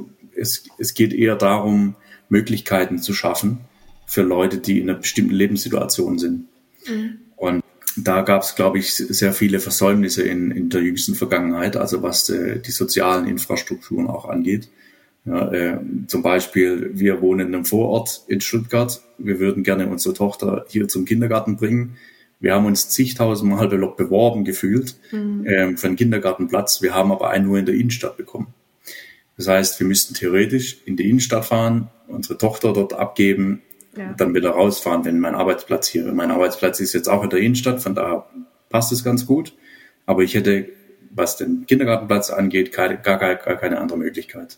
es geht eher darum, Möglichkeiten zu schaffen für Leute, die in einer bestimmten Lebenssituation sind. Und da gab es, glaube ich, sehr viele Versäumnisse in der jüngsten Vergangenheit, also was die sozialen Infrastrukturen auch angeht. Ja, zum Beispiel, wir wohnen in einem Vorort in Stuttgart. Wir würden gerne unsere Tochter hier zum Kindergarten bringen. Wir haben uns zigtausendmal beworben gefühlt für einen Kindergartenplatz. Wir haben aber einen nur in der Innenstadt bekommen. Das heißt, wir müssten theoretisch in die Innenstadt fahren, unsere Tochter dort abgeben, und dann wieder rausfahren, wenn mein Arbeitsplatz ist jetzt auch in der Innenstadt, von daher passt es ganz gut. Aber ich hätte, was den Kindergartenplatz angeht, gar keine andere Möglichkeit.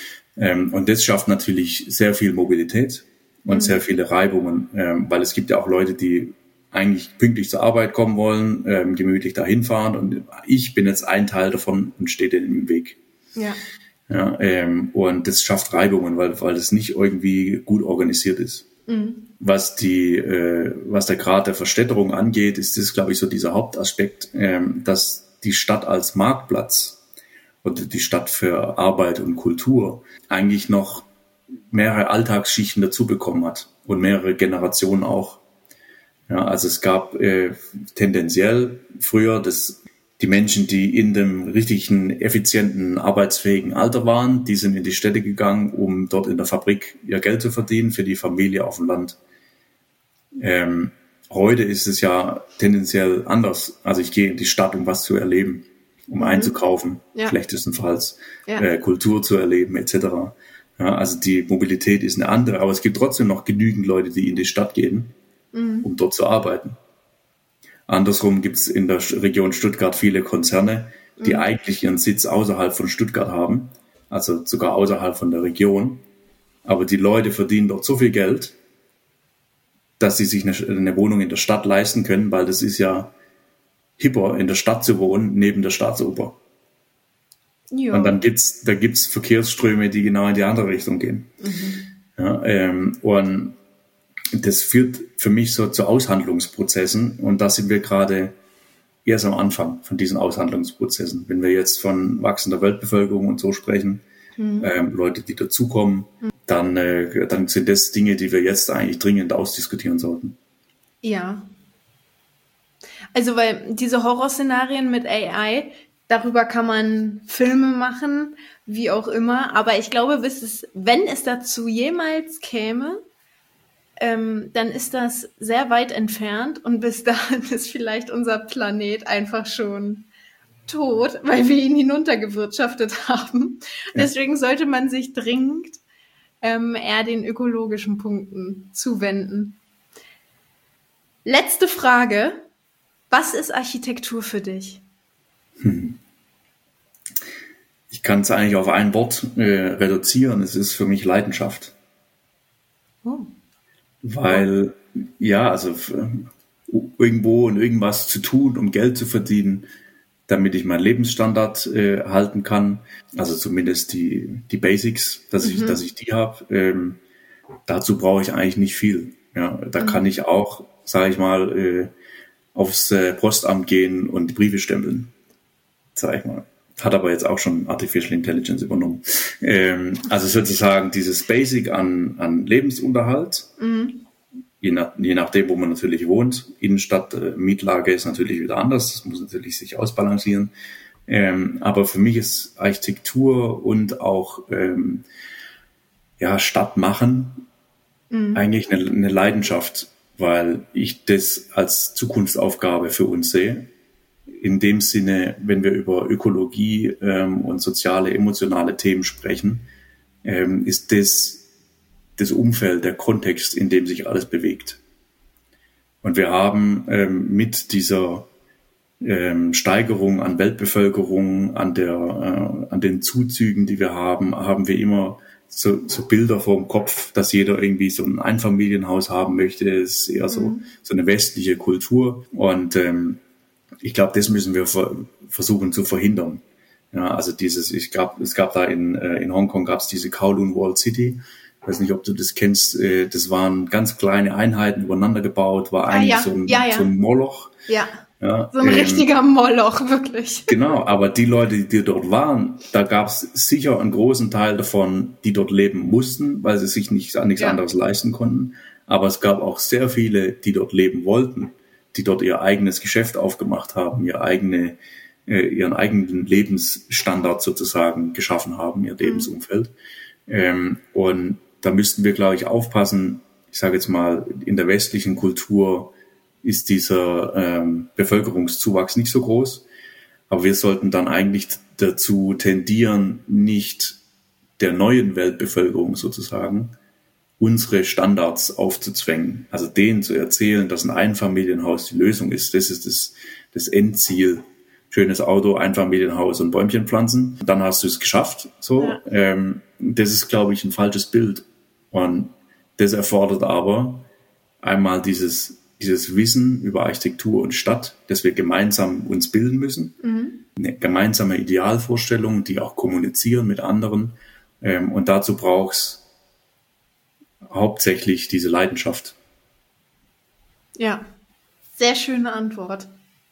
Und das schafft natürlich sehr viel Mobilität und sehr viele Reibungen, weil es gibt ja auch Leute, die eigentlich pünktlich zur Arbeit kommen wollen, gemütlich dahin fahren und ich bin jetzt ein Teil davon und stehe denen im Weg. Ja, und das schafft Reibungen, weil es nicht irgendwie gut organisiert ist. Was der Grad der Verstädterung angeht, ist das, glaube ich, so dieser Hauptaspekt, dass die Stadt als Marktplatz oder die Stadt für Arbeit und Kultur eigentlich noch mehrere Alltagsschichten dazu bekommen hat und mehrere Generationen auch. Ja, also es gab tendenziell früher die Menschen, die in dem richtigen, effizienten, arbeitsfähigen Alter waren, die sind in die Städte gegangen, um dort in der Fabrik ihr Geld zu verdienen für die Familie auf dem Land. Heute ist es ja tendenziell anders. Also ich gehe in die Stadt, um was zu erleben, um einzukaufen, schlechtestenfalls, Kultur zu erleben, etc. Ja, also die Mobilität ist eine andere, aber es gibt trotzdem noch genügend Leute, die in die Stadt gehen, um dort zu arbeiten. Andersrum gibt es in der Region Stuttgart viele Konzerne, die eigentlich ihren Sitz außerhalb von Stuttgart haben also sogar außerhalb von der Region. Aber die Leute verdienen dort so viel Geld, dass sie sich eine Wohnung in der Stadt leisten können, weil das ist ja hipper, in der Stadt zu wohnen, neben der Staatsoper. Ja. Und dann gibt's Verkehrsströme, die genau in die andere Richtung gehen. Ja, und das führt für mich so zu Aushandlungsprozessen. Und da sind wir gerade erst am Anfang von diesen Aushandlungsprozessen. Wenn wir jetzt von wachsender Weltbevölkerung und so sprechen, Leute, die dazukommen, dann sind das Dinge, die wir jetzt eigentlich dringend ausdiskutieren sollten. Ja. Also, weil diese Horrorszenarien mit AI, darüber kann man Filme machen, wie auch immer. Aber ich glaube, wenn es dazu jemals käme, dann ist das sehr weit entfernt und bis dahin ist vielleicht unser Planet einfach schon tot, weil wir ihn hinuntergewirtschaftet haben. Ja. Deswegen sollte man sich dringend eher den ökologischen Punkten zuwenden. Letzte Frage. Was ist Architektur für dich? Ich kann es eigentlich auf ein Wort reduzieren. Es ist für mich Leidenschaft. Oh. Weil, ja, also irgendwo und irgendwas zu tun, um Geld zu verdienen, damit ich meinen Lebensstandard halten kann. Also zumindest die Basics, dass ich die habe. Dazu brauche ich eigentlich nicht viel. Ja, da kann ich auch, sage ich mal, aufs Postamt gehen und die Briefe stempeln. Sag ich mal. Hat aber jetzt auch schon Artificial Intelligence übernommen. Also sozusagen dieses Basic an Lebensunterhalt, je nachdem, wo man natürlich wohnt. Innenstadt, Mietlage ist natürlich wieder anders, das muss natürlich sich ausbalancieren. Aber für mich ist Architektur und auch Stadt machen eigentlich eine Leidenschaft, weil ich das als Zukunftsaufgabe für uns sehe. In dem Sinne, wenn wir über Ökologie und soziale, emotionale Themen sprechen, ist das Umfeld, der Kontext, in dem sich alles bewegt. Und wir haben mit dieser Steigerung an Weltbevölkerung, an den Zuzügen, die wir haben wir immer so Bilder vor dem Kopf, dass jeder irgendwie so ein Einfamilienhaus haben möchte. Das ist eher so eine westliche Kultur. Und ich glaube, das müssen wir versuchen zu verhindern. Ja, also es gab da in Hongkong gab es diese Kowloon Walled City. Ich weiß nicht, ob du das kennst. Das waren ganz kleine Einheiten übereinander gebaut, war eigentlich so ein Moloch. Ja. Ja, so ein richtiger Moloch, wirklich. Genau, aber die Leute, die dort waren, da gab es sicher einen großen Teil davon, die dort leben mussten, weil sie sich nichts anderes leisten konnten. Aber es gab auch sehr viele, die dort leben wollten, die dort ihr eigenes Geschäft aufgemacht haben, ihren eigenen Lebensstandard sozusagen geschaffen haben, ihr Lebensumfeld. Und da müssten wir, glaube ich, aufpassen. Ich sage jetzt mal, in der westlichen Kultur ist dieser Bevölkerungszuwachs nicht so groß. Aber wir sollten dann eigentlich dazu tendieren, nicht der neuen Weltbevölkerung sozusagen unsere Standards aufzuzwängen. Also denen zu erzählen, dass ein Einfamilienhaus die Lösung ist. Das ist das Endziel. Schönes Auto, Einfamilienhaus und Bäumchen pflanzen. Dann hast du es geschafft. So, das ist, glaube ich, ein falsches Bild. Und das erfordert aber einmal dieses Wissen über Architektur und Stadt, dass wir gemeinsam uns bilden müssen. Eine gemeinsame Idealvorstellung, die auch kommunizieren mit anderen. Und dazu braucht's hauptsächlich diese Leidenschaft. Ja, sehr schöne Antwort.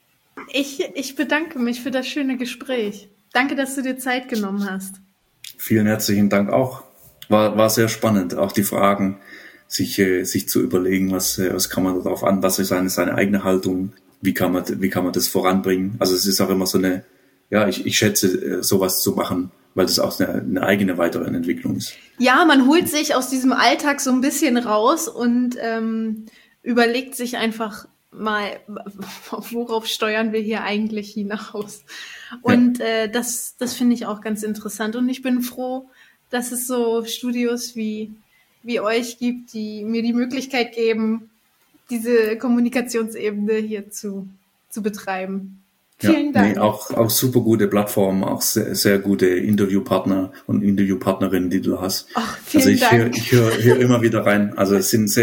Ich bedanke mich für das schöne Gespräch. Danke, dass du dir Zeit genommen hast. Vielen herzlichen Dank auch. War sehr spannend, auch die Fragen, sich zu überlegen, was kann man darauf an, was ist seine eigene Haltung, wie kann man das voranbringen. Also es ist auch immer so ich schätze, sowas zu machen, weil das auch eine eigene weitere Entwicklung ist. Ja, man holt sich aus diesem Alltag so ein bisschen raus und überlegt sich einfach mal, worauf steuern wir hier eigentlich hinaus? Und das finde ich auch ganz interessant. Und ich bin froh, dass es so Studios wie euch gibt, die mir die Möglichkeit geben, diese Kommunikationsebene hier zu betreiben. Vielen Dank. Nee, auch super gute Plattformen, auch sehr, sehr gute Interviewpartner und Interviewpartnerinnen, die du hast. Ach, vielen Dank. Ich höre immer wieder rein. Also es sind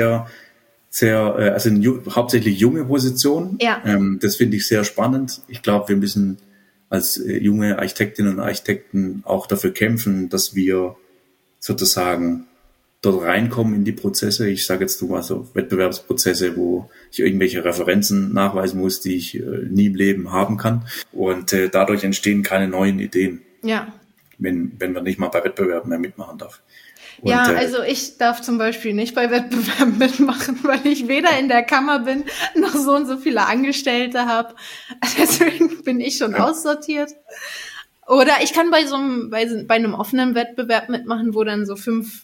hauptsächlich junge Positionen. Ja. Das finde ich sehr spannend. Ich glaube, wir müssen als junge Architektinnen und Architekten auch dafür kämpfen, dass wir sozusagen dort reinkommen in die Prozesse. Ich sage jetzt mal so Wettbewerbsprozesse, wo ich irgendwelche Referenzen nachweisen muss, die ich nie im Leben haben kann. Und dadurch entstehen keine neuen Ideen. Ja. Wenn man nicht mal bei Wettbewerben mehr mitmachen darf. Und, ja, also ich darf zum Beispiel nicht bei Wettbewerben mitmachen, weil ich weder in der Kammer bin, noch so und so viele Angestellte habe. Deswegen bin ich schon aussortiert. Oder ich kann bei einem offenen Wettbewerb mitmachen, wo dann so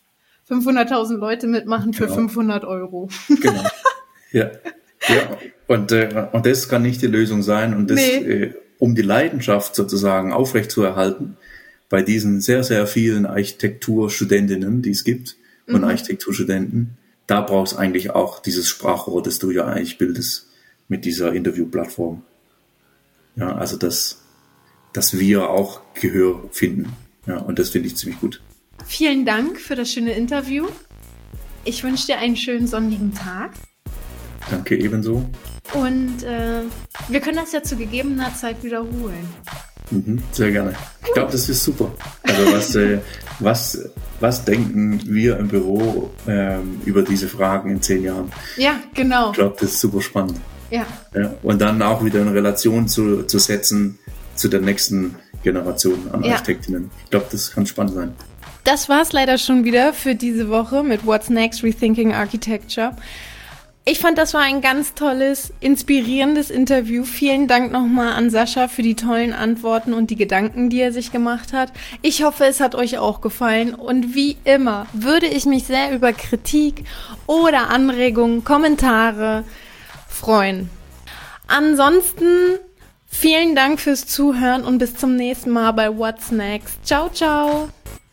500.000 Leute mitmachen für 500 Euro. Genau. Ja. Und das kann nicht die Lösung sein. Und das, um die Leidenschaft sozusagen aufrechtzuerhalten, bei diesen sehr, sehr vielen Architekturstudentinnen, die es gibt, und Architekturstudenten, da brauchst du eigentlich auch dieses Sprachrohr, das du ja eigentlich bildest mit dieser Interviewplattform. Ja, also dass wir auch Gehör finden. Ja, und das finde ich ziemlich gut. Vielen Dank für das schöne Interview. Ich wünsche dir einen schönen sonnigen Tag. Danke ebenso. Und wir können das ja zu gegebener Zeit wiederholen. Sehr gerne. Ich glaube, das ist super. Also was denken wir im Büro über diese Fragen in 10 Jahren? Ja, genau. Ich glaube, das ist super spannend. Ja. Und dann auch wieder in Relation zu setzen zu der nächsten Generation an Architektinnen. Ich glaube, das kann spannend sein. Das war's leider schon wieder für diese Woche mit What's Next Rethinking Architecture. Ich fand, das war ein ganz tolles, inspirierendes Interview. Vielen Dank nochmal an Sascha für die tollen Antworten und die Gedanken, die er sich gemacht hat. Ich hoffe, es hat euch auch gefallen. Und wie immer würde ich mich sehr über Kritik oder Anregungen, Kommentare freuen. Ansonsten vielen Dank fürs Zuhören und bis zum nächsten Mal bei What's Next. Ciao, ciao.